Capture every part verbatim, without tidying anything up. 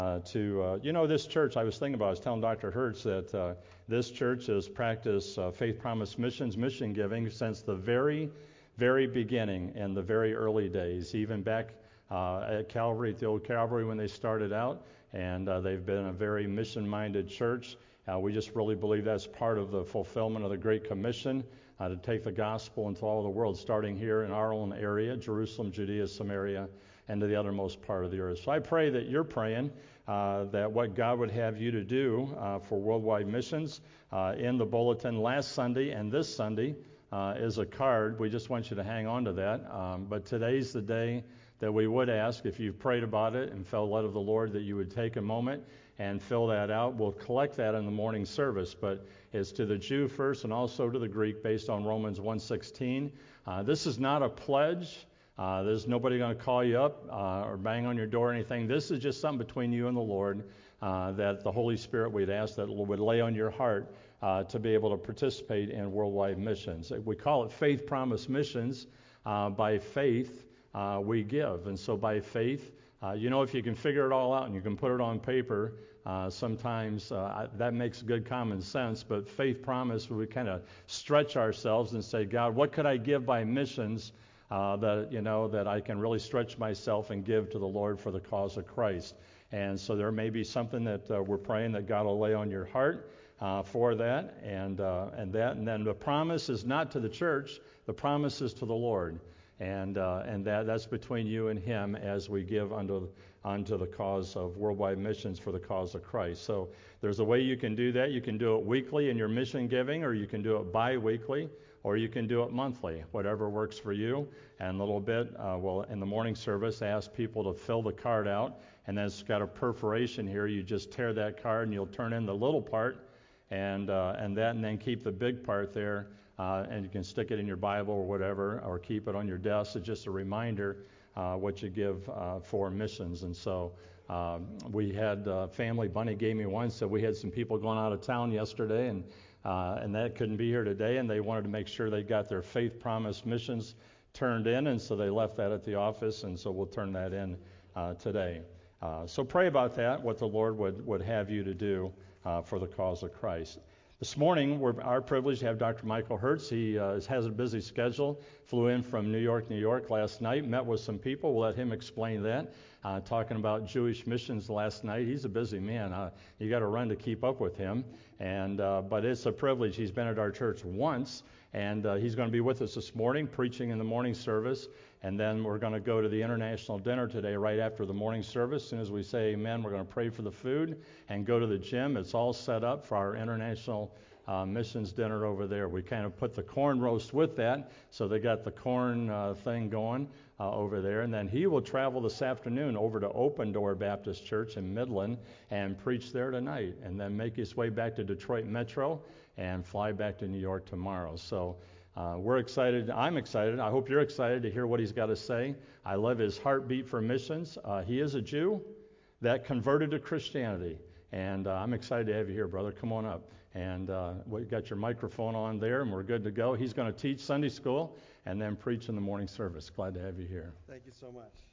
Uh, to, uh, you know, this church, I was thinking about, I was telling Doctor Hertz that uh, this church has practiced uh, Faith Promise Missions, mission giving since the very, very beginning and the very early days, even back uh, at Calvary, at the old Calvary when they started out, and uh, they've been a very mission-minded church. Uh, we just really believe that's part of the fulfillment of the Great Commission uh, to take the gospel into all the world, starting here in our own area, Jerusalem, Judea, Samaria, and to the uttermost part of the earth. So I pray that you're praying uh, that what God would have you to do uh, for worldwide missions. Uh, in the bulletin last Sunday and this Sunday uh, is a card. We just want you to hang on to that. Um, but today's the day that we would ask, if you've prayed about it and felt led of the Lord, that you would take a moment and fill that out. We'll collect that in the morning service, but it's to the Jew first and also to the Greek based on Romans one sixteen. Uh, this is not a pledge. Uh, there's nobody going to call you up uh, or bang on your door or anything. This is just something between you and the Lord uh, that the Holy Spirit, we'd ask that would lay on your heart uh, to be able to participate in worldwide missions. We call it Faith Promise Missions. Uh, by faith, uh, we give. And so by faith, uh, you know, if you can figure it all out and you can put it on paper, uh, sometimes uh, that makes good common sense. But faith promise, we kind of stretch ourselves and say, God, what could I give by missions? Uh, that you know that I can really stretch myself and give to the Lord for the cause of Christ. And so there may be something that uh, we're praying that God will lay on your heart uh, for that, and uh, and that, and then the promise is not to the church. The promise is to the Lord, and uh, and that that's between you and Him as we give unto unto the cause of worldwide missions for the cause of Christ. So there's a way you can do that. You can do it weekly in your mission giving, or you can do it bi-weekly, or you can do it monthly, whatever works for you. And a little bit, uh, well, in the morning service, ask people to fill the card out, and then it's got a perforation here. You just tear that card, and you'll turn in the little part, and uh, and that, and then keep the big part there, uh, and you can stick it in your Bible or whatever, or keep it on your desk. It's just a reminder uh, what you give uh, for missions. And so um, we had uh, family. Bunny gave me one, so we had some people going out of town yesterday, and Uh, and that couldn't be here today, and they wanted to make sure they got their Faith Promise missions turned in, and so they left that at the office, and so we'll turn that in uh, today. Uh, so pray about that, what the Lord would, would have you to do uh, for the cause of Christ. This morning, we're our privilege to have Doctor Michael Hertz. He uh, has a busy schedule, flew in from New York, New York last night, met with some people. We'll let him explain that. Uh, talking about Jewish missions last night. He's a busy man. Uh, you got to run to keep up with him. And uh, but it's a privilege. He's been at our church once, and uh, he's going to be with us this morning, preaching in the morning service. And then we're going to go to the international dinner today right after the morning service. As soon as we say amen, we're going to pray for the food and go to the gym. It's all set up for our international uh, missions dinner over there. We kind of put the corn roast with that, so they got the corn uh, thing going uh, over there. And then he will travel this afternoon over to Open Door Baptist Church in Midland and preach there tonight, and then make his way back to Detroit Metro and fly back to New York tomorrow. So Uh, we're excited. I'm excited. I hope you're excited to hear what he's got to say. I love his heartbeat for missions. Uh, he is a Jew that converted to Christianity, and uh, I'm excited to have you here, brother. Come on up. And uh, we got your microphone on there, and we're good to go. He's going to teach Sunday school and then preach in the morning service. Glad to have you here. Thank you so much.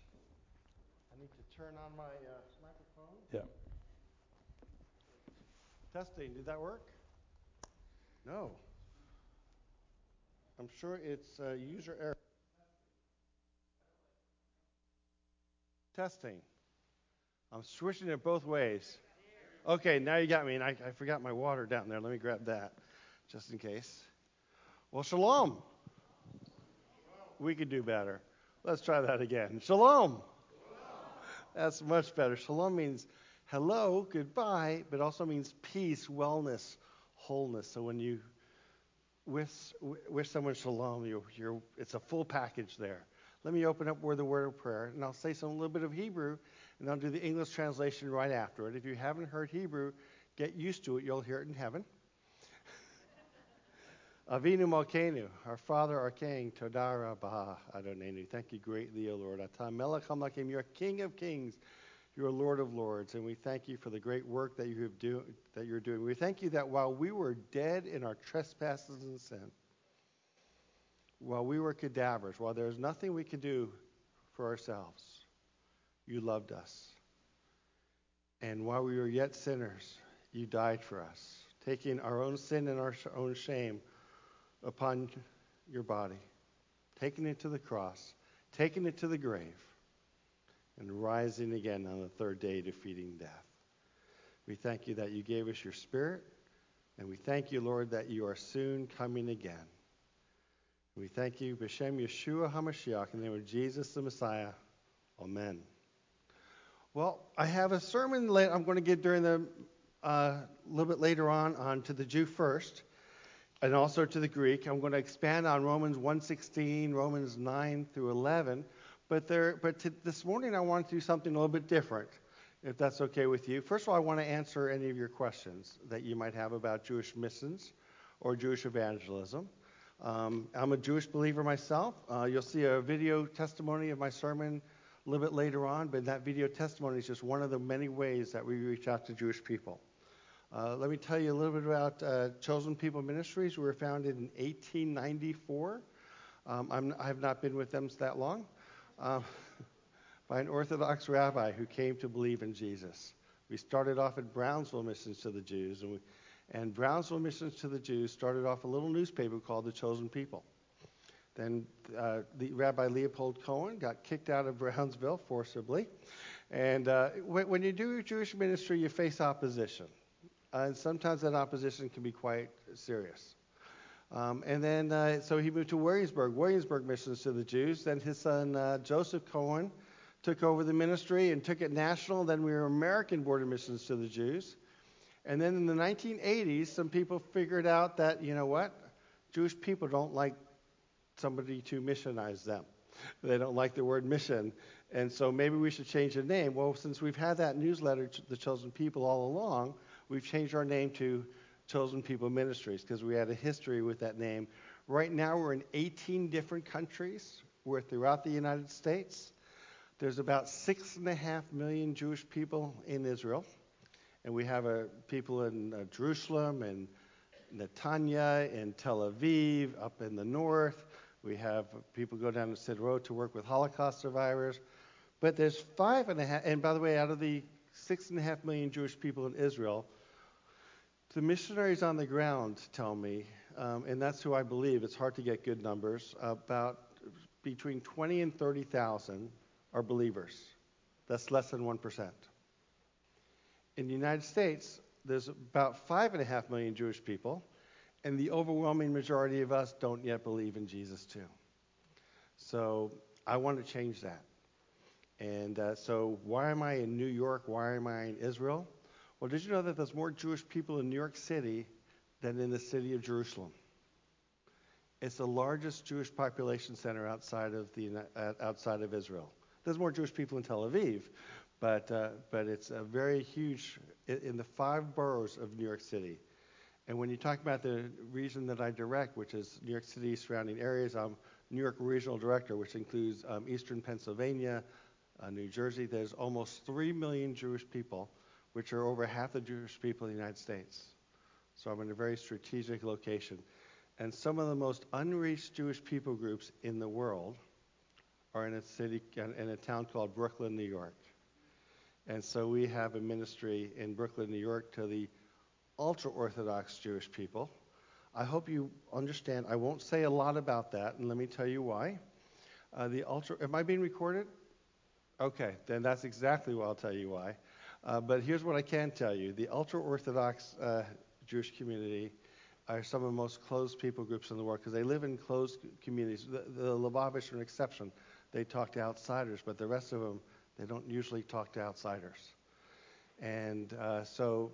I need to turn on my uh, microphone. Yeah. Testing. Did that work? No. I'm sure it's uh, user error. Testing. I'm switching it both ways. Okay, now you got me, and I, I forgot my water down there. Let me grab that, just in case. Well, shalom. We could do better. Let's try that again. Shalom. That's much better. Shalom means hello, goodbye, but also means peace, wellness, wholeness. So when you wish, wish someone shalom, you're, you're, it's a full package there. Let me open up with a word of prayer, and I'll say some a little bit of Hebrew, and I'll do the English translation right after it. If you haven't heard Hebrew, get used to it. You'll hear it in heaven. Avinu Malkeinu, our Father, our King, Toda Rabbah Adonenu. Thank you greatly, O Lord. Atah Melech HaMelachim, you're King of Kings, you're Lord of Lords, and we thank you for the great work that you have do that you're doing. We thank you that while we were dead in our trespasses and sin, while we were cadavers, while there was nothing we could do for ourselves, you loved us. And while we were yet sinners, you died for us, taking our own sin and our own shame upon your body, taking it to the cross, taking it to the grave, and rising again on the third day, defeating death. We thank you that you gave us your Spirit, and we thank you, Lord, that you are soon coming again. We thank you, B'Shem Yeshua HaMashiach, in the name of Jesus the Messiah. Amen. Well, I have a sermon late, I'm going to get during the uh, a little bit later on on to the Jew first, and also to the Greek. I'm going to expand on Romans one sixteen, Romans nine through eleven. But there, but to, this morning I want to do something a little bit different, if that's okay with you. First of all, I want to answer any of your questions that you might have about Jewish missions or Jewish evangelism. Um, I'm a Jewish believer myself. Uh, you'll see a video testimony of my sermon a little bit later on, but that video testimony is just one of the many ways that we reach out to Jewish people. Uh, let me tell you a little bit about uh, Chosen People Ministries. We were founded in eighteen ninety-four. Um, I'm, I have not been with them that long. Uh, by an Orthodox rabbi who came to believe in Jesus. We started off at Brownsville Missions to the Jews, and, we, and Brownsville Missions to the Jews started off a little newspaper called The Chosen People. Then uh, the Rabbi Leopold Cohen got kicked out of Brownsville forcibly. And uh, when, when you do Jewish ministry, you face opposition. Uh, and sometimes that opposition can be quite serious. Um, and then, uh, so he moved to Williamsburg, Williamsburg Missions to the Jews. Then his son, uh, Joseph Cohen, took over the ministry and took it national. Then we were American Board of Missions to the Jews. And then in the nineteen eighties, some people figured out that, you know what, Jewish people don't like somebody to missionize them. They don't like the word mission. And so maybe we should change the name. Well, since we've had that newsletter, The Chosen People, all along, we've changed our name to Chosen People Ministries because we had a history with that name. Right now, we're in eighteen different countries. We're throughout the United States. There's about six and a half million Jewish people in Israel. And we have uh, people in uh, Jerusalem and Netanya and Tel Aviv up in the north. We have people go down to Sderot to work with Holocaust survivors. But there's five and a half, and by the way, out of the six and a half million Jewish people in Israel, the missionaries on the ground tell me, um, and that's who I believe, it's hard to get good numbers, about between twenty and thirty thousand are believers. That's less than one percent. In the United States, there's about five and a half million Jewish people, and the overwhelming majority of us don't yet believe in Jesus too. So I want to change that. And uh, so why am I in New York? Why am I in Israel? Well, did you know that there's more Jewish people in New York City than in the city of Jerusalem? It's the largest Jewish population center outside of the uh, outside of Israel. There's more Jewish people in Tel Aviv, but uh, but it's a very huge in the five boroughs of New York City. And when you talk about the region that I direct, which is New York City surrounding areas, I'm New York Regional Director, which includes um, Eastern Pennsylvania, uh, New Jersey. There's almost three million Jewish people, which are over half the Jewish people in the United States. So I'm in a very strategic location. And some of the most unreached Jewish people groups in the world are in a city, in a town called Brooklyn, New York. And so we have a ministry in Brooklyn, New York to the ultra-Orthodox Jewish people. I hope you understand. I won't say a lot about that, and let me tell you why. Uh, the ultra, am I being recorded? Okay, then that's exactly why I'll tell you why. Uh, but here's what I can tell you. The ultra-Orthodox uh, Jewish community are some of the most closed people groups in the world because they live in closed communities. The, the Lubavitch are an exception. They talk to outsiders, but the rest of them, they don't usually talk to outsiders. And uh, so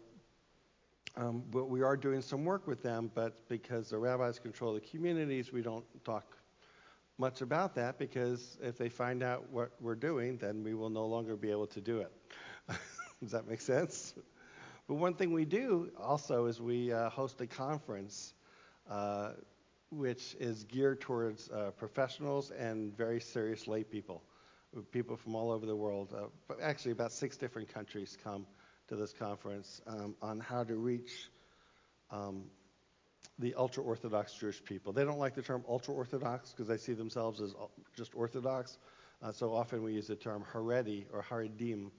um, but we are doing some work with them, but because the rabbis control the communities, we don't talk much about that because if they find out what we're doing, then we will no longer be able to do it. Does that make sense? But one thing we do also is we uh, host a conference uh, which is geared towards uh, professionals and very serious lay people. People from all over the world. Uh, but actually, about six different countries come to this conference um, on how to reach um, the ultra-Orthodox Jewish people. They don't like the term ultra-Orthodox because they see themselves as just Orthodox. Uh, so often we use the term Haredi or Haredim,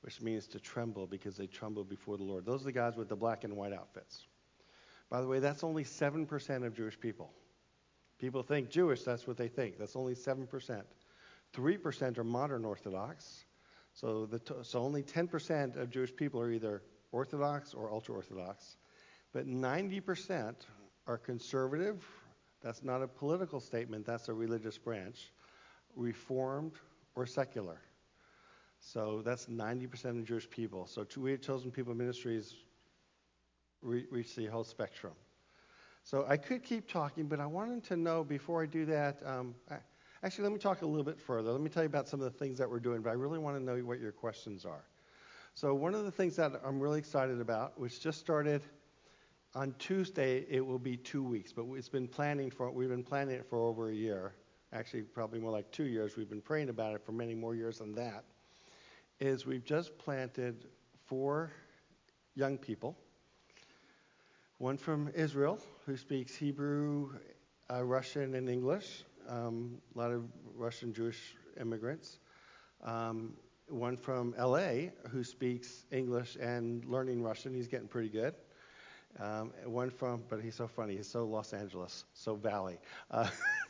which means to tremble because they tremble before the Lord. Those are the guys with the black and white outfits. By the way, that's only seven percent of Jewish people. People think Jewish, that's what they think. That's only seven percent. three percent are modern Orthodox. So, the t- so only ten percent of Jewish people are either Orthodox or ultra-Orthodox. But ninety percent are conservative. That's not a political statement. That's a religious branch. Reformed or secular. So that's ninety percent of Jewish people. So we at Chosen People Ministries re- reach the whole spectrum. So I could keep talking, but I wanted to know before I do that, um, I, actually let me talk a little bit further. Let me tell you about some of the things that we're doing, but I really want to know what your questions are. So one of the things that I'm really excited about, which just started on Tuesday, it will be two weeks, but it's been planning for, we've been planning it for over a year. Actually, probably more like two years. We've been praying about it for many more years than that. Is we've just planted four young people. One from Israel, who speaks Hebrew, uh, Russian, and English. Um, a lot of Russian Jewish immigrants. Um, one from L A, who speaks English and learning Russian. He's getting pretty good. Um, one from, but he's so funny. He's so Los Angeles, so Valley. Uh,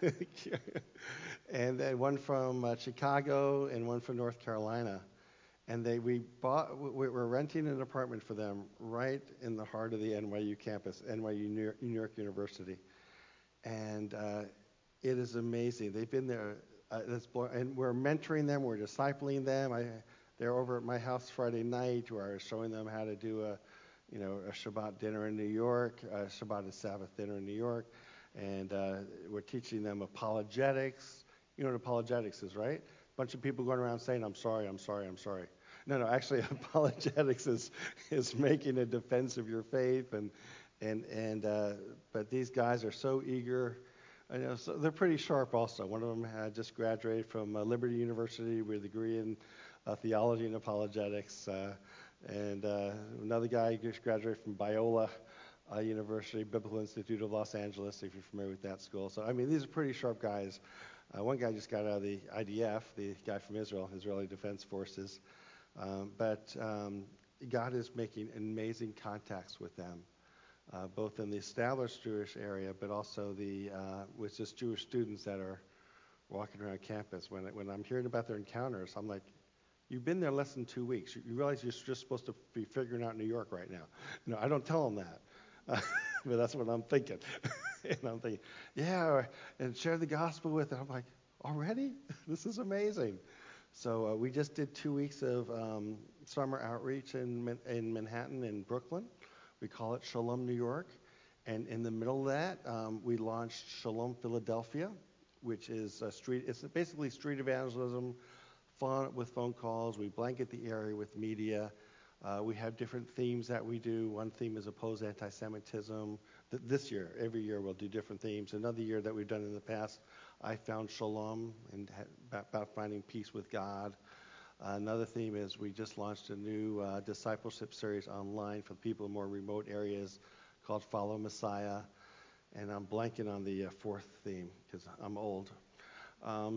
and then one from uh, Chicago and one from North Carolina. And they we bought we we're renting an apartment for them right in the heart of the N Y U campus, N Y U New York, New York University. And uh, it is amazing. They've been there, uh, that's, and we're mentoring them. We're discipling them. I, they're over at my house Friday night, where I was showing them how to do a you know, a Shabbat dinner in New York, a Shabbat and Sabbath dinner in New York, and uh, we're teaching them apologetics. You know what apologetics is, right? A bunch of people going around saying, I'm sorry, I'm sorry, I'm sorry. No, no, actually apologetics is is making a defense of your faith, and and and uh, but these guys are so eager. I know, so they're pretty sharp also. One of them had just graduated from uh, Liberty University with a degree in uh, theology and apologetics. Uh, And uh, another guy just graduated from Biola uh, University, Biblical Institute of Los Angeles, if you're familiar with that school. So, I mean, these are pretty sharp guys. Uh, one guy just got out of the I D F, the guy from Israel, Israeli Defense Forces. Um, but um, God is making amazing contacts with them, uh, both in the established Jewish area, but also the uh, with just Jewish students that are walking around campus. When, when I'm hearing about their encounters, I'm like, you've been there less than two weeks. You realize you're just supposed to be figuring out New York right now. You know, I don't tell them that, uh, but that's what I'm thinking. And I'm thinking, yeah, and share the gospel with them. I'm like, already? This is amazing. So uh, we just did two weeks of um, summer outreach in in Manhattan and Brooklyn. We call it Shalom New York. And in the middle of that, um, we launched Shalom Philadelphia, which is a street. It's basically street evangelism. Fun with phone calls. We blanket the area with media. Uh, we have different themes that we do. One theme is oppose anti-Semitism. Th- this year, every year we'll do different themes. Another year that we've done in the past, I found shalom and ha- about finding peace with God. Uh, another theme is we just launched a new uh, discipleship series online for people in more remote areas called Follow Messiah. And I'm blanking on the uh, fourth theme because I'm old. Um,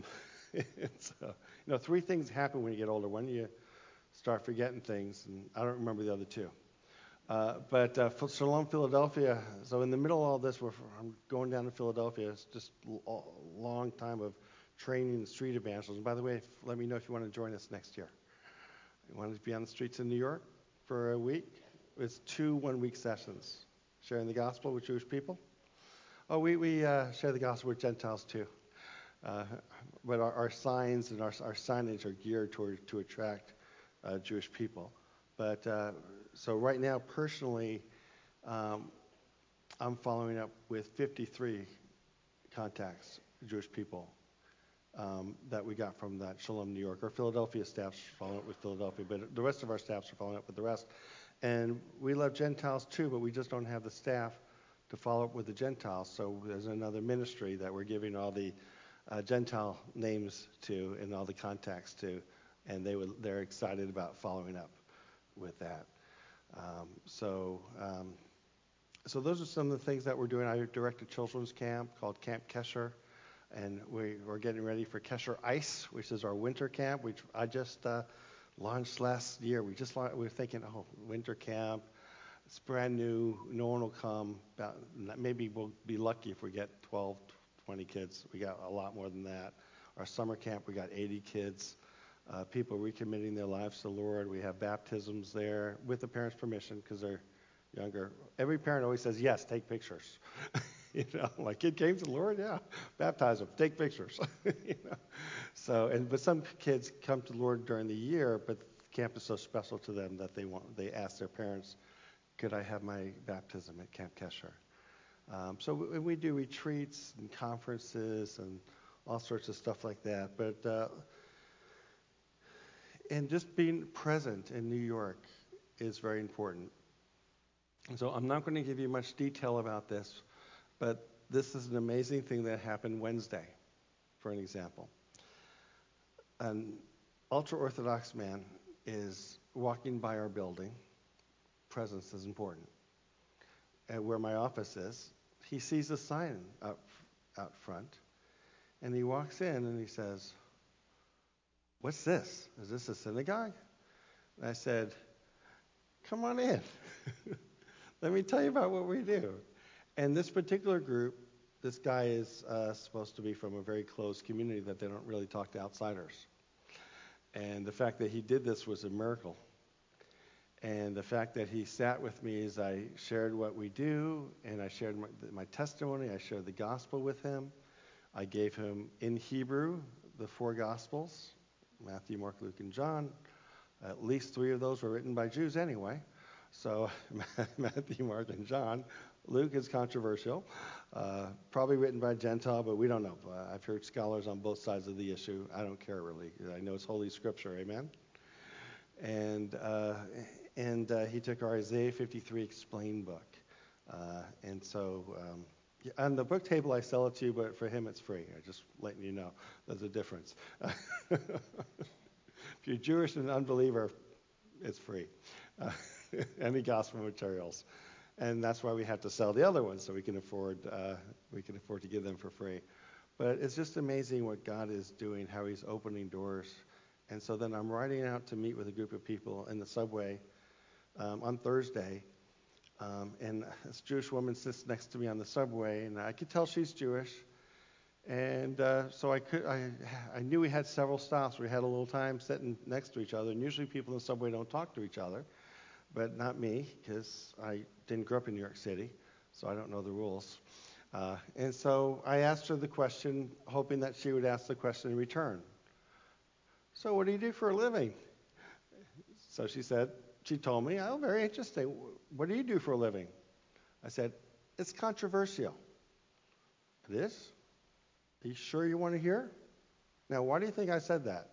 so, you know, three things happen when you get older. One, you start forgetting things, and I don't remember the other two. Uh, but uh, for Shalom Philadelphia, so in the middle of all this, we're, I'm going down to Philadelphia. It's just a long time of training the street evangelists. And by the way, if, let me know if you want to join us next year. You want to be on the streets in New York for a week? It's two one-week sessions, sharing the gospel with Jewish people. Oh, we, we uh, share the gospel with Gentiles too. Uh, but our, our signs and our, our signage are geared toward to attract uh, Jewish people. But uh, so right now, personally, um, I'm following up with fifty-three contacts, Jewish people, um, that we got from that Shalom New York. Our Philadelphia staff's following up with Philadelphia, but the rest of our staffs are following up with the rest. And we love Gentiles too, but we just don't have the staff to follow up with the Gentiles. So there's another ministry that we're giving all the Uh, Gentile names to and all the contacts to, and they would, they're excited about following up with that. Um, so, um, so those are some of the things that we're doing. I direct a children's camp called Camp Kesher, and we, we're getting ready for Kesher Ice, which is our winter camp, which I just uh, launched last year. We just we were thinking, oh, winter camp. It's brand new. No one will come. About, maybe we'll be lucky if we get twelve, twenty kids. We got a lot more than that. Our summer camp, we got eighty kids. Uh, people recommitting their lives to the Lord. We have baptisms there with the parents' permission because they're younger. Every parent always says, yes, take pictures. You know, my kid came to the Lord, yeah, baptize them, take pictures. You know? So, and but some kids come to the Lord during the year, but camp is so special to them that they want they ask their parents, could I have my baptism at Camp Kesher? Um, so we, we do retreats and conferences and all sorts of stuff like that. But uh, and just being present in New York is very important. And so I'm not going to give you much detail about this, but this is an amazing thing that happened Wednesday, for an example. An ultra-Orthodox man is walking by our building. Presence is important. And where my office is, he sees a sign out, out front, and he walks in and he says, what's this? Is this a synagogue? And I said, come on in. Let me tell you about what we do. And this particular group, this guy is uh, supposed to be from a very closed community that they don't really talk to outsiders. And the fact that he did this was a miracle. And the fact that he sat with me as I shared what we do, and I shared my, my testimony, I shared the gospel with him. I gave him, in Hebrew, the four gospels, Matthew, Mark, Luke, and John. At least three of those were written by Jews anyway. So Matthew, Mark, and John. Luke is controversial, uh, probably written by a Gentile, but we don't know. Uh, I've heard scholars on both sides of the issue. I don't care really. I know it's Holy Scripture, amen? And uh, and uh, he took our Isaiah fifty-three Explained book. Uh, and so um, on the book table, I sell it to you, but for him, it's free. I'm just letting you know there's a difference. If you're Jewish and an unbeliever, it's free. Uh, any gospel materials. And that's why we have to sell the other ones, so we can afford uh, we can afford to give them for free. But it's just amazing what God is doing, how He's opening doors. And so then I'm riding out to meet with a group of people in the subway um, on Thursday, um, and this Jewish woman sits next to me on the subway, and I could tell she's Jewish. And uh, so I could I I knew we had several stops. We had a little time sitting next to each other. And usually people in the subway don't talk to each other. But not me, because I didn't grow up in New York City, so I don't know the rules. Uh, and so I asked her the question, hoping that she would ask the question in return. So what do you do for a living? So she said, she told me, oh, very interesting. What do you do for a living? I said, it's controversial. It is? Are you sure you want to hear? Now, why do you think I said that?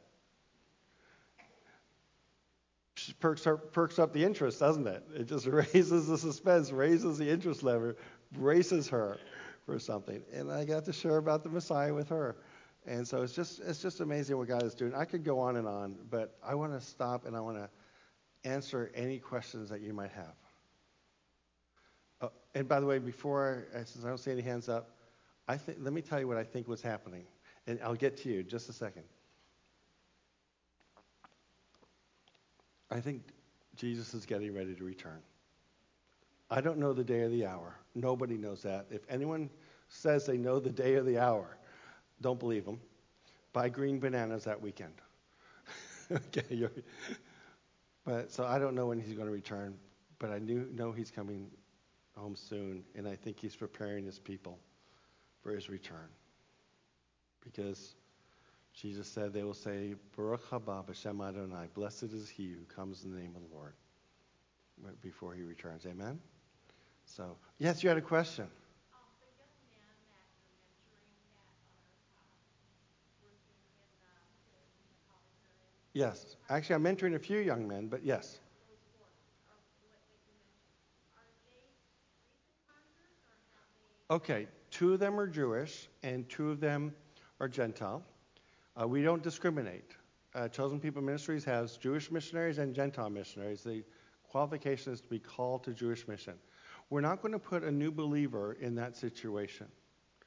Perks, perks up the interest, doesn't it? It just raises the suspense, raises the interest level, braces her for something. And I got to share about the Messiah with her. And so it's just it's just amazing what God is doing. I could go on and on, but I want to stop and I want to answer any questions that you might have. Oh, and by the way, before, since I don't see any hands up, I think let me tell you what I think was happening. And I'll get to you in just a second. I think Jesus is getting ready to return. I don't know the day or the hour. Nobody knows that. If anyone says they know the day or the hour, don't believe them. Buy green bananas that weekend. Okay. But so I don't know when he's going to return, but I knew, know he's coming home soon, and I think he's preparing his people for his return. Because Jesus said, they will say, Baruch haba b'shem Adonai, blessed is he who comes in the name of the Lord, right before he returns. Amen? So, yes, you had a question. Um, the young man that you're mentoring that are uh, working in, uh, the, in the college area. Yes. Actually, I'm mentoring a few young men, but yes. Those four, or what that you mentioned, are they recent converts, or have they? Okay, two of them are Jewish, and two of them are Gentile. Uh, we don't discriminate. Uh, Chosen People Ministries has Jewish missionaries and Gentile missionaries. The qualification is to be called to Jewish mission. We're not going to put a new believer in that situation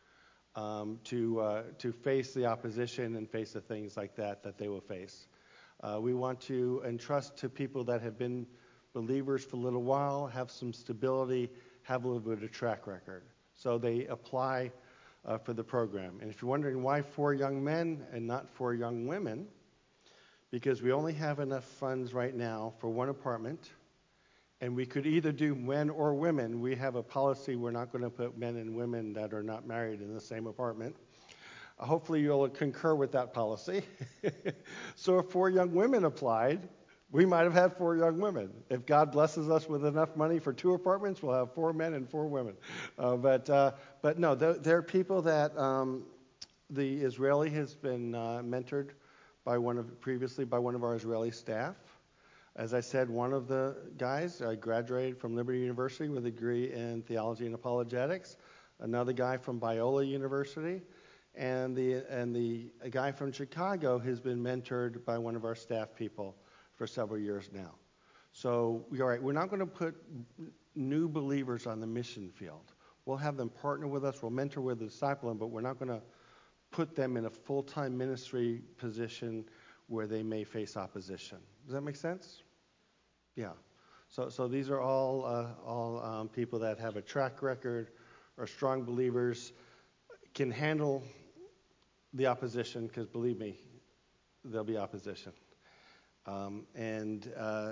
um, to uh, to face the opposition and face the things like that that they will face. Uh, we want to entrust to people that have been believers for a little while, have some stability, have a little bit of a track record. So they apply uh, for the program. And if you're wondering why four young men and not four young women, because we only have enough funds right now for one apartment, and we could either do men or women. We have a policy we're not going to put men and women that are not married in the same apartment. Uh, hopefully you'll concur with that policy. So if four young women applied, we might have had four young women. If God blesses us with enough money for two apartments, we'll have four men and four women. Uh, but uh, but no, there, there are people that um, the Israeli has been uh, mentored by one of previously by one of our Israeli staff. As I said, one of the guys uh, graduated from Liberty University with a degree in theology and apologetics. Another guy from Biola University, and the and the a guy from Chicago has been mentored by one of our staff people for several years now. So we all right. We're not going to put new believers on the mission field. We'll have them partner with us. We'll mentor with the disciple, but we're not going to put them in a full-time ministry position where they may face opposition. Does that make sense? Yeah. So, so these are all uh, all um, people that have a track record, are strong believers, can handle the opposition. Because believe me, there'll be opposition, um, and uh,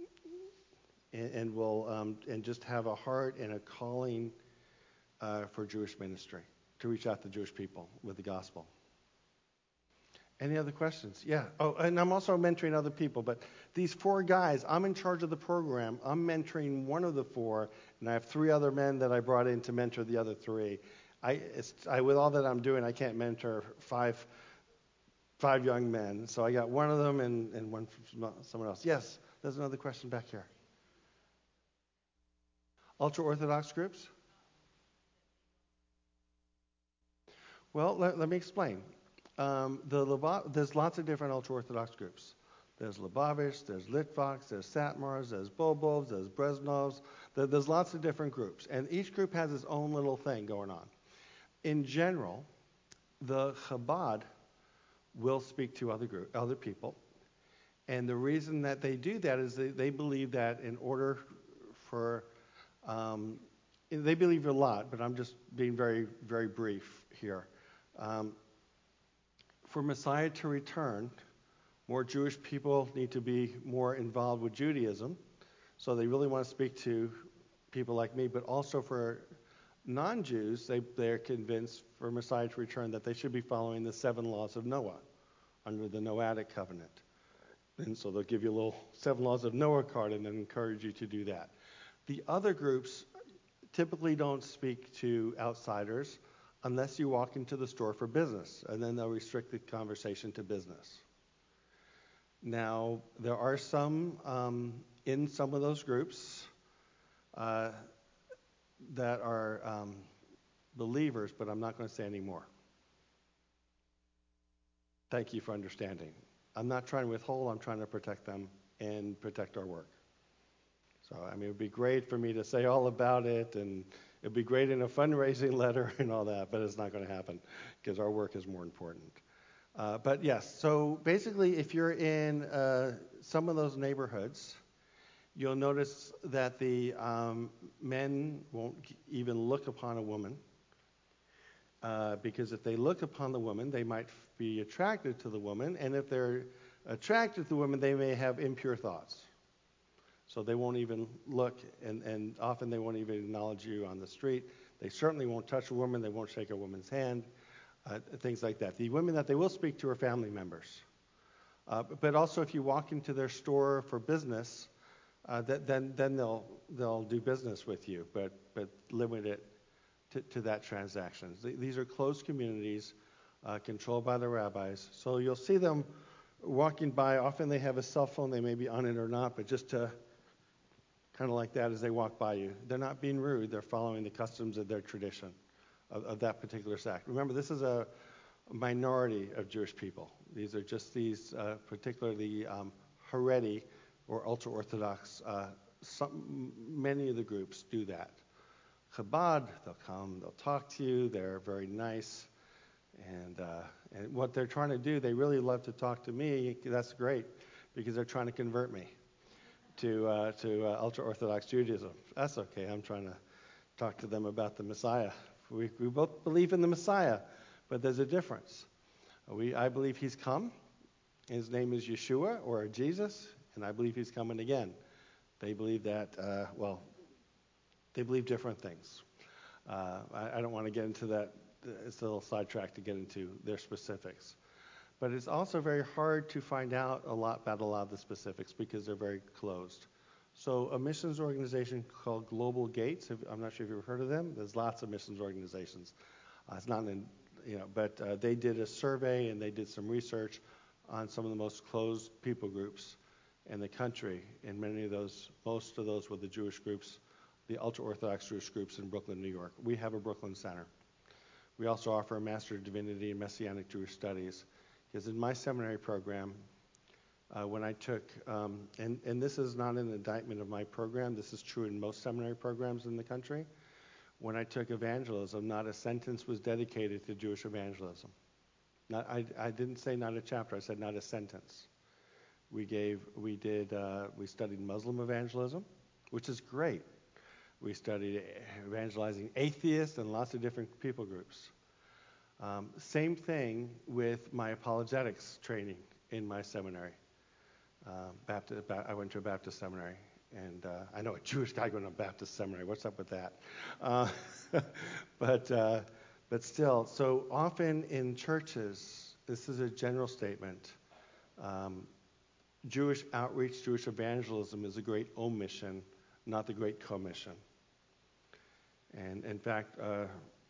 and, and will um, and just have a heart and a calling uh, for Jewish ministry to reach out to Jewish people with the gospel. Any other questions? Yeah. Oh, and I'm also mentoring other people. But these four guys, I'm in charge of the program. I'm mentoring one of the four, and I have three other men that I brought in to mentor the other three. I, it's, I with all that I'm doing, I can't mentor five five young men. So I got one of them and, and one from someone else. Yes, there's another question back here. Ultra-Orthodox groups? Well, let, let me explain. Um, the Lubavitch, there's lots of different ultra-Orthodox groups. There's Lubavitch, there's Litvaks, there's Satmars, there's Bobovs, there's Breznovs. There, there's lots of different groups, and each group has its own little thing going on. In general, the Chabad will speak to other group, other people, and the reason that they do that is they, they believe that in order for, um, they believe a lot, but I'm just being very, very brief here. Um, For Messiah to return, more Jewish people need to be more involved with Judaism. So they really want to speak to people like me, but also for non-Jews, they, they're convinced for Messiah to return that they should be following the seven laws of Noah under the Noahic covenant. And so they'll give you a little seven laws of Noah card and then encourage you to do that. The other groups typically don't speak to outsiders unless you walk into the store for business, and then they'll restrict the conversation to business. Now, there are some um, in some of those groups uh, that are um, believers, but I'm not going to say any more. Thank you for understanding. I'm not trying to withhold, I'm trying to protect them and protect our work. So, I mean, it would be great for me to say all about it, and it'd be great in a fundraising letter and all that, but it's not going to happen because our work is more important. Uh, but yes, so basically if you're in uh, some of those neighborhoods, you'll notice that the um, men won't even look upon a woman uh, because if they look upon the woman, they might be attracted to the woman, and if they're attracted to the woman, they may have impure thoughts. So they won't even look, and, and often they won't even acknowledge you on the street. They certainly won't touch a woman. They won't shake a woman's hand, uh, things like that. The women that they will speak to are family members. Uh, but also if you walk into their store for business, uh, that, then, then they'll, they'll do business with you, but, but limit it to, to that transaction. These are closed communities uh, controlled by the rabbis. So you'll see them walking by. Often they have a cell phone. They may be on it or not, but just to kind of like that as they walk by you. They're not being rude. They're following the customs of their tradition of, of that particular sect. Remember, this is a minority of Jewish people. These are just these, uh, particularly um, Haredi or ultra-Orthodox. Uh, some, many of the groups do that. Chabad, they'll come, they'll talk to you. They're very nice. And, uh, and what they're trying to do, they really love to talk to me. That's great. because they're trying to convert me to uh, to uh, ultra-Orthodox Judaism. That's okay. I'm trying to talk to them about the Messiah. We, we both believe in the Messiah, but there's a difference. We, I believe he's come. His name is Yeshua or Jesus, and I believe he's coming again. They believe that, uh, well, they believe different things. Uh, I, I don't want to get into that. It's a little sidetrack to get into their specifics. But it's also very hard to find out a lot about a lot of the specifics because they're very closed. So a missions organization called Global Gates, I'm not sure if you've ever heard of them. There's lots of missions organizations. Uh, it's not in, you know, but uh, they did a survey and they did some research on some of the most closed people groups in the country. And many of those, most of those were the Jewish groups, the ultra-Orthodox Jewish groups in Brooklyn, New York. We have a Brooklyn Center. We also offer a Master of Divinity in Messianic Jewish Studies. Because in my seminary program, uh, when I took, um, and, and this is not an indictment of my program, this is true in most seminary programs in the country. When I took evangelism, not a sentence was dedicated to Jewish evangelism. Not, I, I didn't say not a chapter, I said not a sentence. We gave, we did, uh, we studied Muslim evangelism, which is great. We studied evangelizing atheists and lots of different people groups. Um, same thing with my apologetics training in my seminary. Uh, Baptist, I went to a Baptist seminary, and uh, I know a Jewish guy going to a Baptist seminary. What's up with that? Uh, but uh, but still, so often in churches, this is a general statement. Um, Jewish outreach, Jewish evangelism is a great omission, not the great commission. And in fact, uh,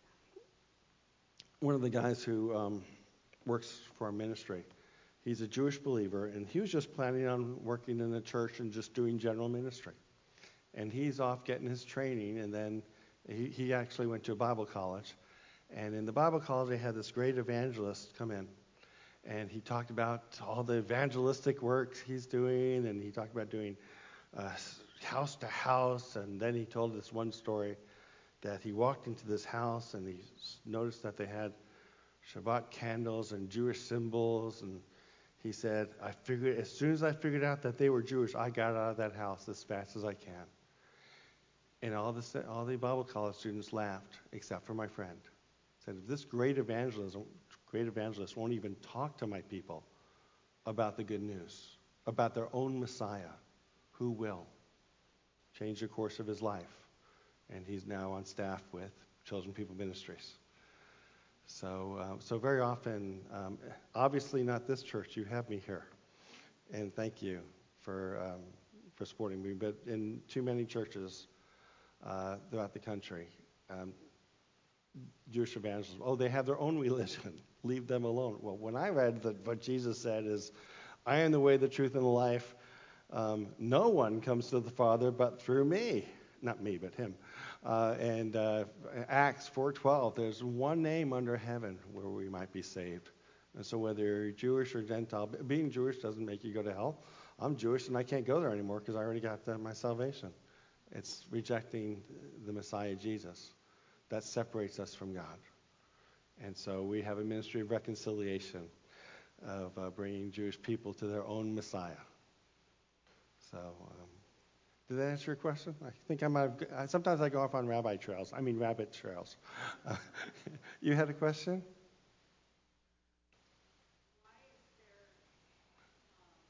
one of the guys who um, works for our ministry, he's a Jewish believer, and he was just planning on working in a church and just doing general ministry. And he's off getting his training, and then he, he actually went to a Bible college. And in the Bible college, they had this great evangelist come in, and he talked about all the evangelistic work he's doing, and he talked about doing uh, house to house, and then he told this one story that he walked into this house and he noticed that they had Shabbat candles and Jewish symbols, and he said, I figured, as soon as I figured out that they were Jewish, I got out of that house as fast as I can. And all the, all the Bible college students laughed, except for my friend. Said, if this great evangelism, great evangelist won't even talk to my people about the good news, about their own Messiah, who will change the course of his life? And he's now on staff with Chosen People Ministries. So, uh, so very often, um, obviously not this church. You have me here, and thank you for um, for supporting me. But in too many churches uh, throughout the country, um, Jewish evangelism. Oh, they have their own religion. Leave them alone. Well, when I read that, what Jesus said is, "I am the way, the truth, and the life. Um, no one comes to the Father but through me." Not me, but him. Uh, and uh, Acts four twelve, there's one name under heaven where we might be saved. And so whether you're Jewish or Gentile, being Jewish doesn't make you go to hell. I'm Jewish and I can't go there anymore because I already got the, my salvation. It's rejecting the Messiah Jesus that separates us from God. And so we have a ministry of reconciliation, of uh, bringing Jewish people to their own Messiah. So... Um, Did that answer your question? I think I might have, sometimes I go off on rabbi trails. I mean rabbit trails. Uh, you had a question? Why is there, um,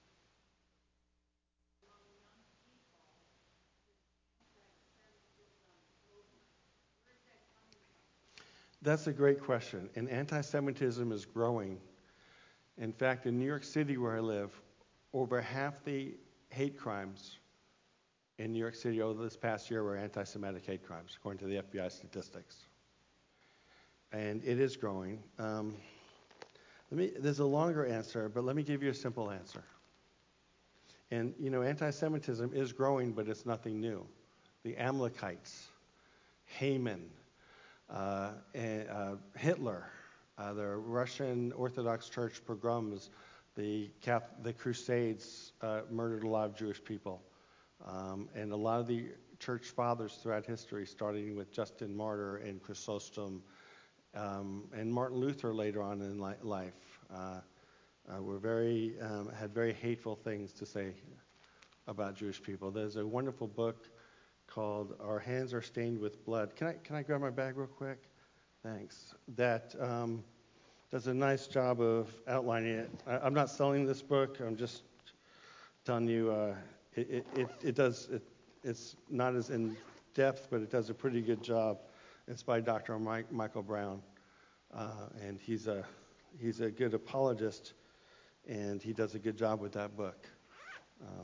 among young people, this anti-Semitism movement? Where is that coming from? That's a great question. And anti-Semitism is growing. In fact, in New York City where I live, over half the hate crimes in New York City over this past year were anti-Semitic hate crimes, according to the F B I statistics. And it is growing. Um, let me, there's a longer answer, but let me give you a simple answer. And, you know, anti-Semitism is growing, but it's nothing new. The Amalekites, Haman, uh, and, uh, Hitler, uh, the Russian Orthodox Church pogroms, the, Cap- the Crusades uh, murdered a lot of Jewish people. Um, and a lot of the church fathers throughout history, starting with Justin Martyr and Chrysostom, um, and Martin Luther later on in li- life, uh, uh, were very um, had very hateful things to say about Jewish people. There's a wonderful book called "Our Hands Are Stained with Blood." Can I can I grab my bag real quick? Thanks. That um, does a nice job of outlining it. I, I'm not selling this book. I'm just telling you uh, it, it, it, it does. It, it's not as in depth, but it does a pretty good job. It's by Doctor Mike, Michael Brown, uh, and he's a he's a good apologist, and he does a good job with that book. Um,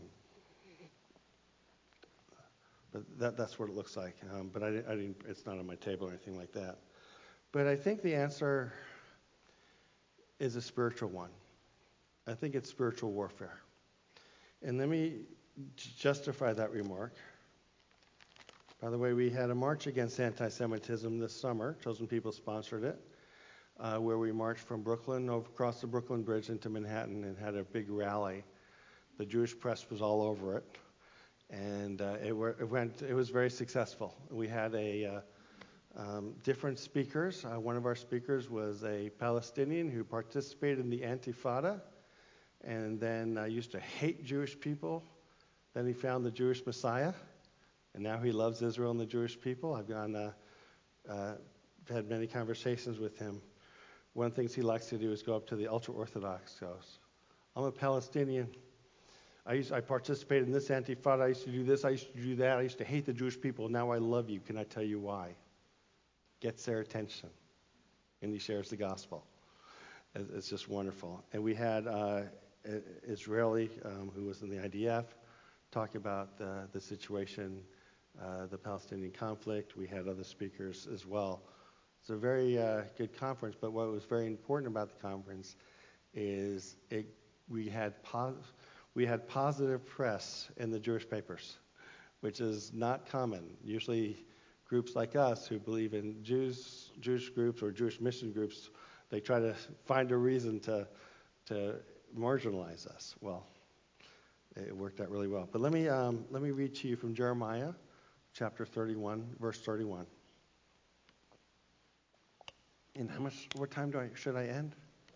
but that that's what it looks like. Um, but I, I didn't. It's not on my table or anything like that. But I think the answer is a spiritual one. I think it's spiritual warfare. And let me justify that remark. By the way, we had a march against anti-Semitism this summer. Chosen People sponsored it, uh, where we marched from Brooklyn over across the Brooklyn Bridge into Manhattan and had a big rally. The Jewish press was all over it, and uh, it, were, it went. It was very successful. We had a uh, um, different speakers. Uh, one of our speakers was a Palestinian who participated in the Intifada, and then uh, used to hate Jewish people. Then he found the Jewish Messiah. And now he loves Israel and the Jewish people. I've gone, uh, uh, had many conversations with him. One of the things he likes to do is go up to the ultra-Orthodox. Goes, I'm a Palestinian. I, used, I participated in this Antifada. I used to do this. I used to do that. I used to hate the Jewish people. Now I love you. Can I tell you why? Gets their attention. And he shares the gospel. It's just wonderful. And we had uh, an Israeli um, who was in the I D F talk about the, the situation, uh, the Palestinian conflict. We had other speakers as well. It's a very uh, good conference, but what was very important about the conference is it, we had pos- we had positive press in the Jewish papers, which is not common. Usually groups like us who believe in Jews, Jewish groups or Jewish mission groups, they try to find a reason to to marginalize us. Well, it worked out really well. But let me um, let me read to you from Jeremiah, chapter thirty-one, verse thirty-one. And how much? What time do I should I end?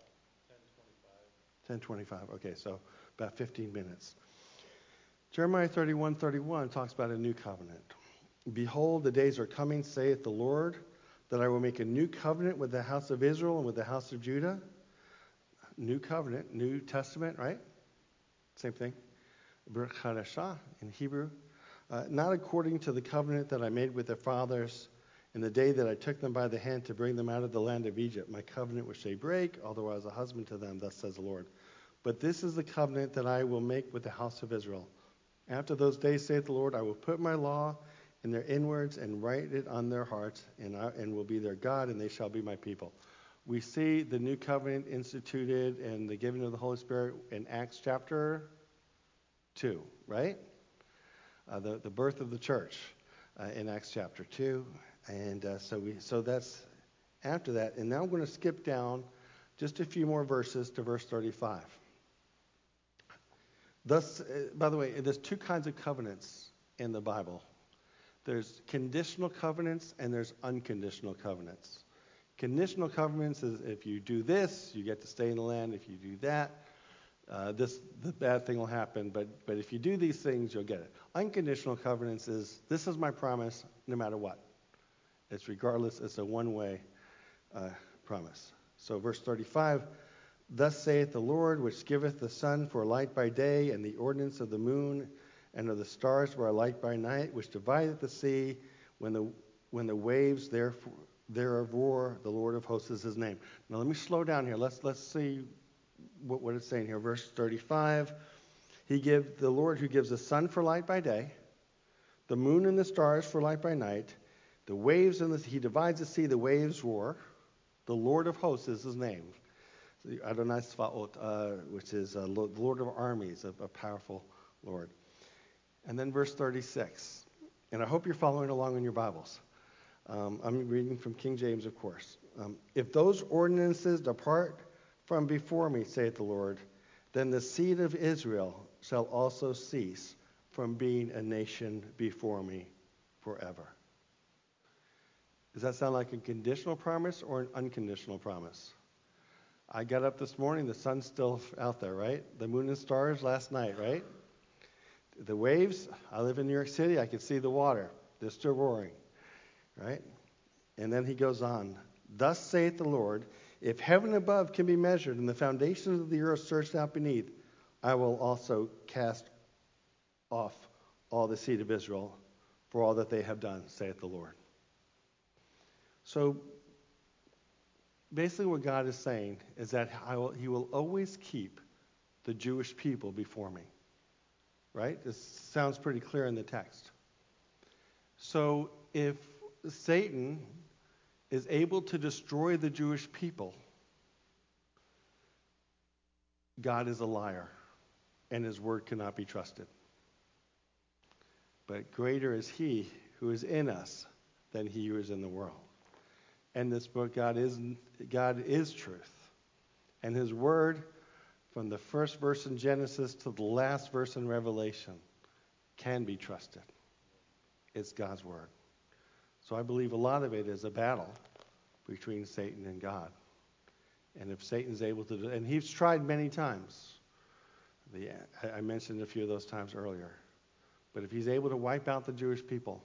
ten twenty-five. Okay, so about fifteen minutes. Jeremiah thirty-one, thirty-one talks about a new covenant. Behold, the days are coming, saith the Lord, that I will make a new covenant with the house of Israel and with the house of Judah. New covenant, New Testament, right? Same thing. Brit Hadashah in Hebrew. Uh, not according to the covenant that I made with their fathers in the day that I took them by the hand to bring them out of the land of Egypt. My covenant which they break, although I was a husband to them, thus says the Lord. But this is the covenant that I will make with the house of Israel. After those days, saith the Lord, I will put my law in their inwards and write it on their hearts, and, I, and will be their God, and they shall be my people. We see the new covenant instituted and the giving of the Holy Spirit in Acts chapter two, right? Uh, the, the birth of the church uh, in Acts chapter two. And uh, so we so that's after that. And now I'm going to skip down just a few more verses to verse thirty-five. Thus, uh, by the way, there's two kinds of covenants in the Bible. There's conditional covenants and there's unconditional covenants. Conditional covenants is if you do this, you get to stay in the land. If you do that, uh, this the bad thing will happen. But but if you do these things, you'll get it. Unconditional covenants is this is my promise no matter what. It's regardless. It's a one-way uh, promise. So verse thirty-five, thus saith the Lord, which giveth the sun for a light by day, and the ordinance of the moon and of the stars for a light by night, which divideth the sea when the when the waves therefore thereof roar, the Lord of hosts is his name. Now let me slow down here. Let's let's see what, what it's saying here. Verse thirty-five, he give the Lord who gives the sun for light by day, the moon and the stars for light by night, the waves and the he divides the sea, the waves roar. The Lord of hosts is his name. Adonai Tzvaot, uh, which is uh, the Lord of armies, a, a powerful Lord. And then verse thirty-six, and I hope you're following along in your Bibles. Um, I'm reading from King James, of course. Um, if those ordinances depart from before me, saith the Lord, then the seed of Israel shall also cease from being a nation before me forever. Does that sound like a conditional promise or an unconditional promise? I got up this morning, the sun's still out there, right? The moon and stars last night, right? The waves, I live in New York City, I can see the water. They're still roaring, right? And then he goes on, thus saith the Lord, if heaven above can be measured and the foundations of the earth searched out beneath, I will also cast off all the seed of Israel for all that they have done, saith the Lord. So basically what God is saying is that I will, he will always keep the Jewish people before me. Right? This sounds pretty clear in the text. So if Satan is able to destroy the Jewish people, God is a liar, and his word cannot be trusted. But greater is he who is in us than he who is in the world. And this book, God is, God is truth. And his word, from the first verse in Genesis to the last verse in Revelation, can be trusted. It's God's word. So I believe a lot of it is a battle between Satan and God. And if Satan's able to do, and he's tried many times. The, I mentioned a few of those times earlier. But if he's able to wipe out the Jewish people,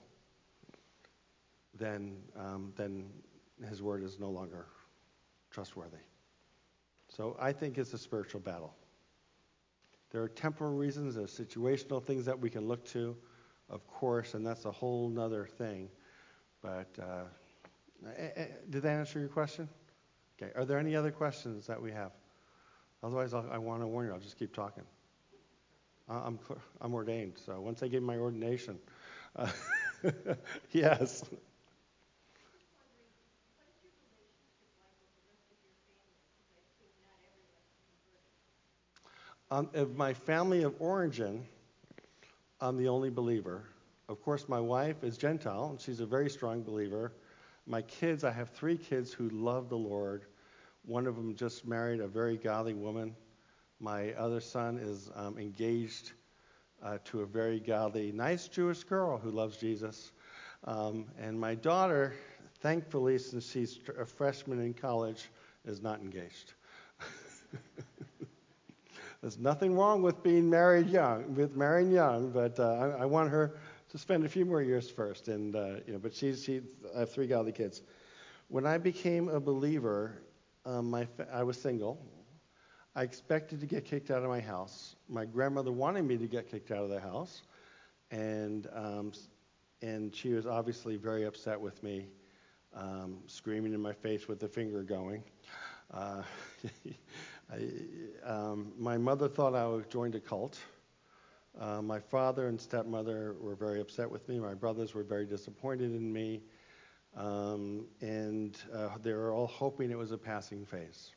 then um, then his word is no longer trustworthy. So I think it's a spiritual battle. There are temporal reasons, there are situational things that we can look to, of course, and that's a whole nother thing. But uh, did that answer your question? Okay. Are there any other questions that we have? Otherwise, I'll, I want to warn you, I'll just keep talking. I'm I'm ordained, so once I give my ordination, uh, yes. Um, of my family of origin, I'm the only believer. Of course, my wife is Gentile, and she's a very strong believer. My kids, I have three kids who love the Lord. One of them just married a very godly woman. My other son is um, engaged uh, to a very godly, nice Jewish girl who loves Jesus. Um, and my daughter, thankfully, since she's a freshman in college, is not engaged. There's nothing wrong with being married young, with marrying young, but uh, I, I want her to spend a few more years first. And uh, you know, but she's she. I have three godly kids. When I became a believer, um, my fa- I was single. I expected to get kicked out of my house. My grandmother wanted me to get kicked out of the house, and um, and she was obviously very upset with me, um, screaming in my face with the finger going. Uh, I, um, my mother thought I had joined a cult. Uh, my father and stepmother were very upset with me. My brothers were very disappointed in me. Um, and uh, they were all hoping it was a passing phase.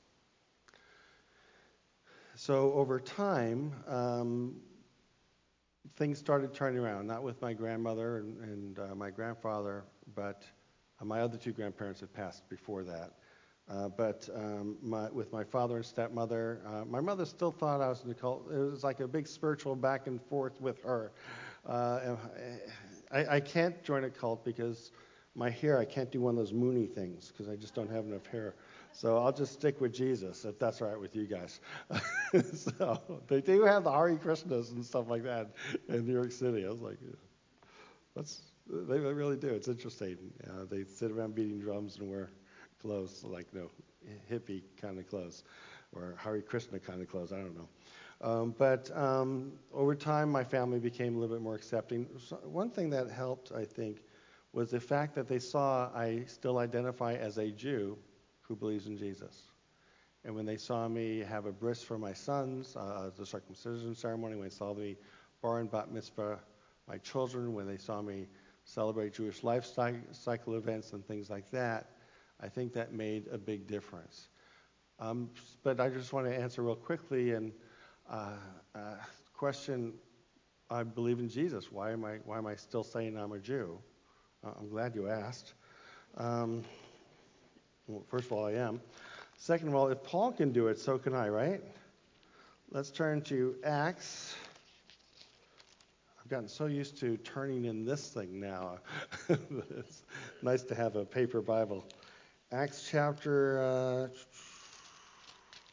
So over time, um, things started turning around, not with my grandmother and, and uh, my grandfather, but uh, my other two grandparents had passed before that. Uh, but um, my, with my father and stepmother, uh, my mother still thought I was in a cult. It was like a big spiritual back and forth with her. Uh, I, I can't join a cult because my hair, I can't do one of those Mooney things because I just don't have enough hair. So I'll just stick with Jesus, if that's all right with you guys. So they do have the Hare Krishnas and stuff like that in New York City. I was like, that's, they really do. It's interesting. Uh, they sit around beating drums and wear clothes, like, you know, hippie kind of clothes, or Hare Krishna kind of clothes, I don't know. Um, but um, over time, my family became a little bit more accepting. So one thing that helped, I think, was the fact that they saw I still identify as a Jew who believes in Jesus. And when they saw me have a bris for my sons, uh, the circumcision ceremony, when they saw me bar and bat mitzvah my children, when they saw me celebrate Jewish life cycle events and things like that, I think that made a big difference. Um, but I just want to answer real quickly and uh, uh, question, I believe in Jesus. Why am I, why am I still saying I'm a Jew? Uh, I'm glad you asked. Um, well, first of all, I am. Second of all, if Paul can do it, so can I, right? Let's turn to Acts. I've gotten so used to turning in this thing now. It's nice to have a paper Bible. Acts chapter uh,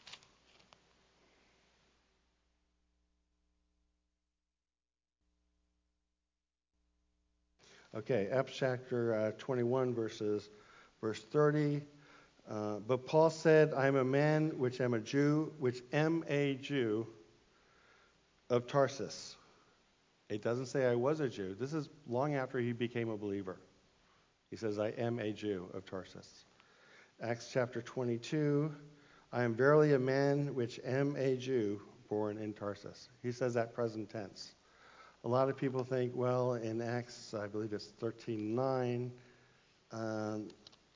Okay, Acts chapter uh, twenty-one, verses, verse thirty. Uh, but Paul said, I am a man which am a Jew, which am a Jew of Tarsus. It doesn't say I was a Jew. This is long after he became a believer. He says, I am a Jew of Tarsus. Acts chapter twenty-two, I am verily a man which am a Jew born in Tarsus. He says that present tense. A lot of people think, well, in Acts, I believe it's thirteen nine, um,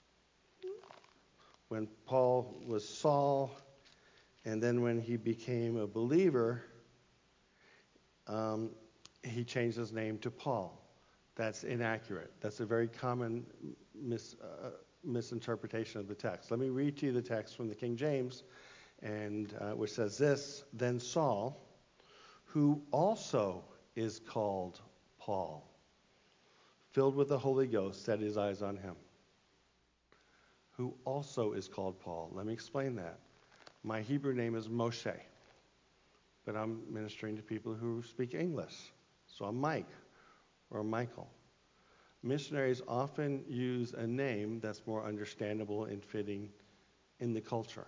when Paul was Saul, and then when he became a believer, um, he changed his name to Paul. That's inaccurate. That's a very common mis, uh, misinterpretation of the text. Let me read to you the text from the King James, and uh, which says this, Then Saul, who also is called Paul, filled with the Holy Ghost, set his eyes on him. Who also is called Paul. Let me explain that. My Hebrew name is Moshe, but I'm ministering to people who speak English. So I'm Mike or Michael. Missionaries often use a name that's more understandable and fitting in the culture.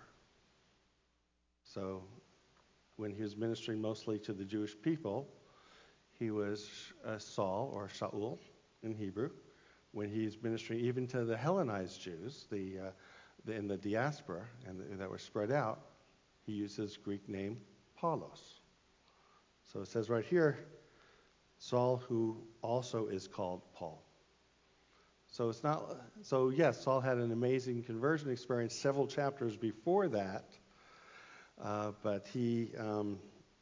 So when he was ministering mostly to the Jewish people, he was uh, Saul or Shaul in Hebrew. When he's ministering even to the Hellenized Jews, the, uh, the in the diaspora and the, that were spread out, he uses Greek name Paulos. So it says right here, Saul, who also is called Paul. So it's not. So yes, Saul had an amazing conversion experience several chapters before that, uh, but he, um,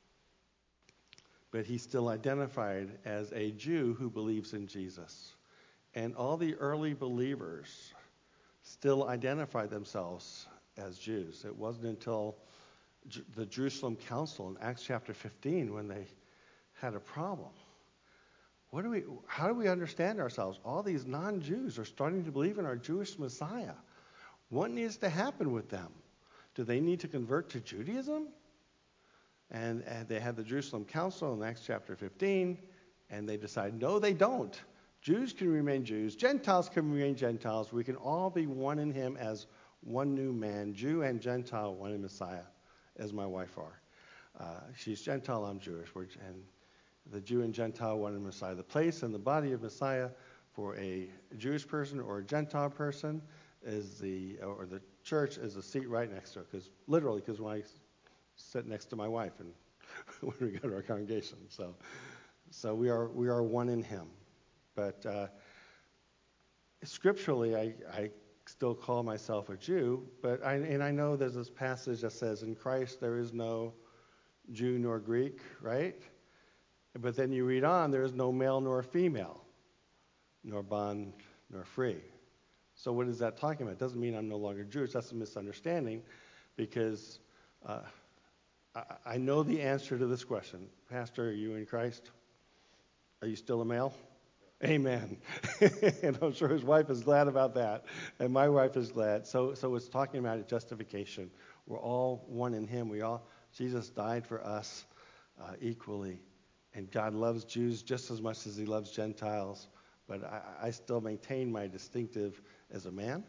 but he's still identified as a Jew who believes in Jesus. And all the early believers still identify themselves as Jews. It wasn't until J- the Jerusalem Council in Acts chapter fifteen when they had a problem. What do we? How do we understand ourselves? All these non-Jews are starting to believe in our Jewish Messiah. What needs to happen with them? Do they need to convert to Judaism? And, and they had the Jerusalem Council in Acts chapter fifteen, and they decided, no, they don't. Jews can remain Jews. Gentiles can remain Gentiles. We can all be one in him as one new man, Jew and Gentile, one in Messiah, as my wife are. Uh, she's Gentile, I'm Jewish. We're, and the Jew and Gentile, one in Messiah. The place and the body of Messiah for a Jewish person or a Gentile person is the, or the church is the seat right next to it. Because literally, because when I sit next to my wife and when we go to our congregation, so so we are we are one in Him. But uh, scripturally, I, I still call myself a Jew. But I, and I know there's this passage that says, "In Christ there is no Jew nor Greek," right? But then you read on, there is no male nor female, nor bond nor free. So what is that talking about? It doesn't mean I'm no longer Jewish. That's a misunderstanding, because uh, I, I know the answer to this question. Pastor, are you in Christ? Are you still a male? Amen. And I'm sure his wife is glad about that, and my wife is glad. So, so it's talking about justification. We're all one in Him. We all Jesus died for us uh, equally. And God loves Jews just as much as He loves Gentiles. But I, I still maintain my distinctive as a man.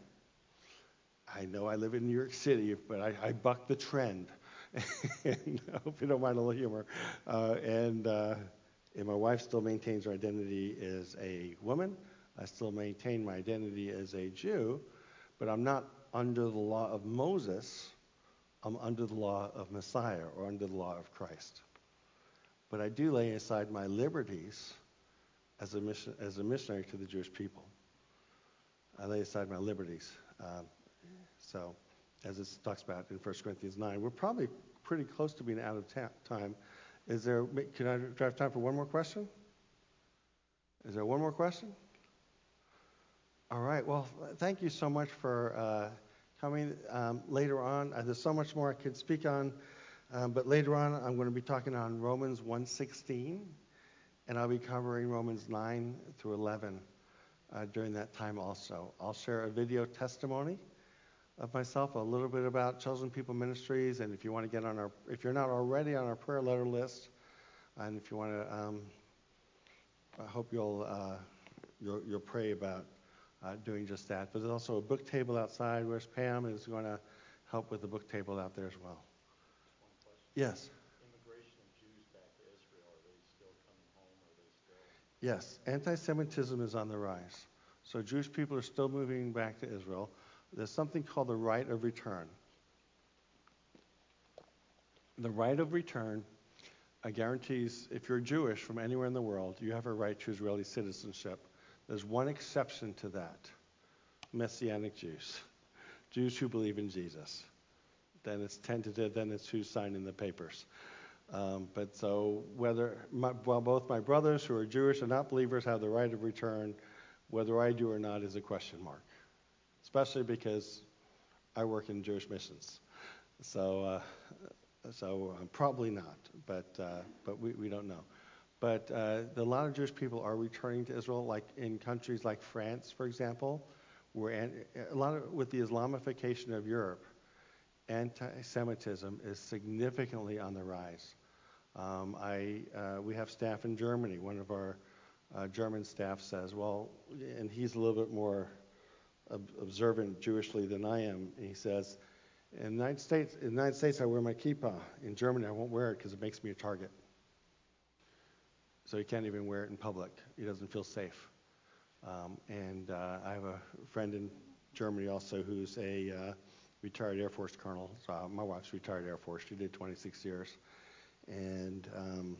I know I live in New York City, but I, I buck the trend. And I hope you don't mind a little humor. Uh, and, uh, and my wife still maintains her identity as a woman. I still maintain my identity as a Jew. But I'm not under the law of Moses. I'm under the law of Messiah, or under the law of Christ. But I do lay aside my liberties as a mission, as a missionary to the Jewish people. I lay aside my liberties. Um, so, as it talks about in First Corinthians nine, we're probably pretty close to being out of ta- time. Is there? Can I do I have time for one more question? Is there one more question? All right. Well, thank you so much for uh, coming. Um, later on, uh, there's so much more I could speak on. Um, but later on, I'm going to be talking on Romans one sixteen, and I'll be covering Romans nine through eleven uh, during that time also. I'll share a video testimony of myself, a little bit about Chosen People Ministries, and if you want to get on our, if you're not already on our prayer letter list, and if you want to, um, I hope you'll uh, you'll, you'll pray about uh, doing just that. But there's also a book table outside. Where's Pam is going to help with the book table out there as well. One question. Yes. Immigration of Jews back to Israel, are they still coming home? Are they still? Yes. Anti-Semitism is on the rise. So Jewish people are still moving back to Israel. There's something called the right of return. The right of return uh, guarantees if you're Jewish from anywhere in the world, you have a right to Israeli citizenship. There's one exception to that: Messianic Jews, Jews who believe in Jesus. Then it's tentative. Then it's who's signing the papers. Um, but so whether my, well, both my brothers who are Jewish and not believers have the right of return, whether I do or not is a question mark. Especially because I work in Jewish missions, so uh, so uh, probably not. But uh, but we, we don't know. But uh, a lot of Jewish people are returning to Israel, like in countries like France, for example, where an, a lot of with the Islamification of Europe, anti-Semitism is significantly on the rise. Um, I uh, we have staff in Germany. One of our uh, German staff says, well, and he's a little bit more ob- observant Jewishly than I am. And he says, in the United States, in the United States, I wear my kippah. In Germany, I won't wear it because it makes me a target. So he can't even wear it in public. He doesn't feel safe. Um, and uh, I have a friend in Germany also who's a uh, retired Air Force colonel. So, uh, my wife's retired Air Force. She did twenty-six years. And um,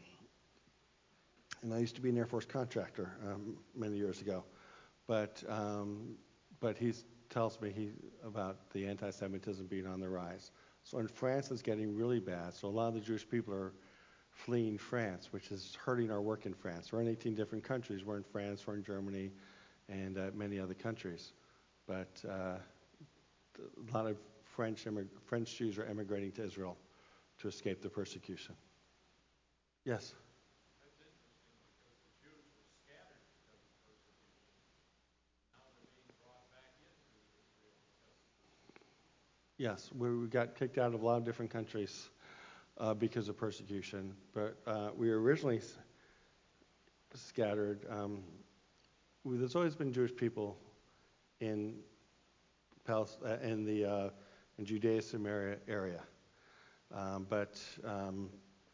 and I used to be an Air Force contractor um, many years ago. But um, but he tells me he about the anti-Semitism being on the rise. So in France, it's getting really bad. So a lot of the Jewish people are fleeing France, which is hurting our work in France. We're in eighteen different countries. We're in France, we're in Germany, and uh, many other countries. But uh, a lot of French, immig- French Jews are emigrating to Israel to escape the persecution. Yes? That's interesting because the Jews were scattered because of persecution. Now they're being brought back into Israel because of persecution. Yes, we, we got kicked out of a lot of different countries uh, because of persecution. But uh, we were originally s- scattered. Um, we, there's always been Jewish people in Palest- uh, in the uh, in Judea Samaria area, um, but um,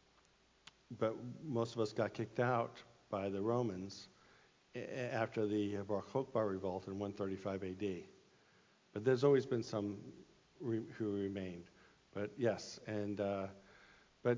but most of us got kicked out by the Romans a- after the Bar Kokhba revolt in one thirty-five A D. But there's always been some re- who remained. But yes, and uh, but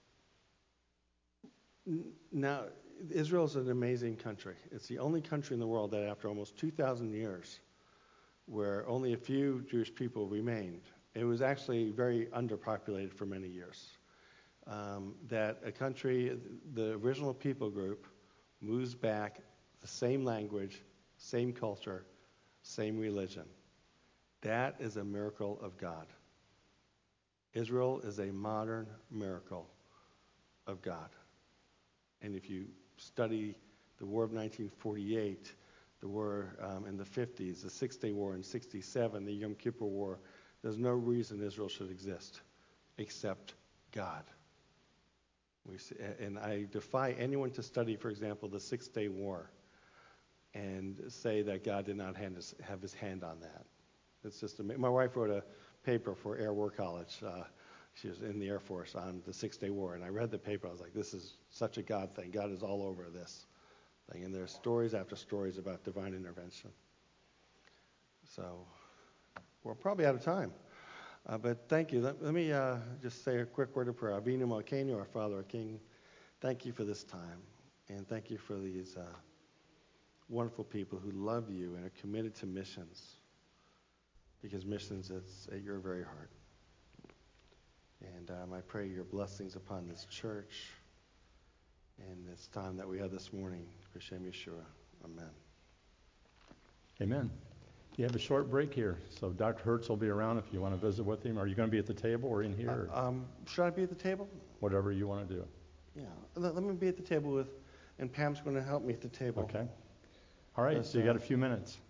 n- now Israel is an amazing country. It's the only country in the world that, after almost two thousand years, where only a few Jewish people remained. It was actually very underpopulated for many years. Um, that a country, the original people group, moves back, the same language, same culture, same religion. That is a miracle of God. Israel is a modern miracle of God. And if you study the War of nineteen forty-eight, the war um, in the fifties, the Six-Day War in sixty-seven, the Yom Kippur War, there's no reason Israel should exist except God. We see, and I defy anyone to study, for example, the Six-Day War and say that God did not hand his, have his hand on that. It's just amazing. My wife wrote a paper for Air War College. Uh, she was in the Air Force on the Six-Day War, and I read the paper. I was like, this is such a God thing. God is all over this thing. And there's stories after stories about divine intervention. So we're probably out of time. Uh, but thank you. Let, let me uh, just say a quick word of prayer. Avinu Malkeinu, our Father, our King, thank you for this time. And thank you for these uh, wonderful people who love you and are committed to missions. Because missions is at your very heart. And um, I pray your blessings upon this church and this time that we had this morning. B'Shem Yeshua. Amen. Amen. You have a short break here, so Doctor Hertz will be around if you want to visit with him. Are you going to be at the table or in here? Uh, um, should I be at the table? Whatever you want to do. Yeah. Let, let me be at the table with, and Pam's going to help me at the table. Okay. All right, Yes, so you got uh, a few minutes.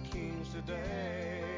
kings today.